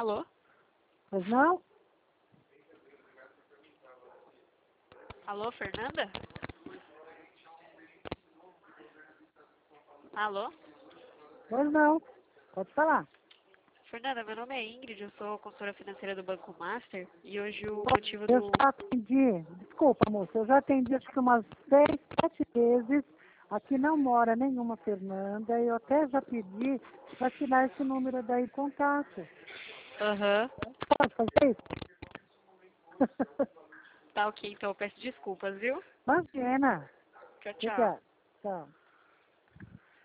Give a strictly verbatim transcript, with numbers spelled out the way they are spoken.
Alô? Pois não? Alô, Fernanda? Alô? Pois não. Pode falar. Fernanda, meu nome é Ingrid, eu sou consultora financeira do Banco Master e hoje o motivo Eu do... já atendi, desculpa, moça, eu já atendi acho que umas seis, sete vezes. Aqui não mora nenhuma Fernanda. Eu até já pedi para tirar esse número daí de contato. Aham. Pode fazer isso? Tá ok, então eu peço desculpas, viu? Imagina. Tchau, tchau. Obrigada. Tchau.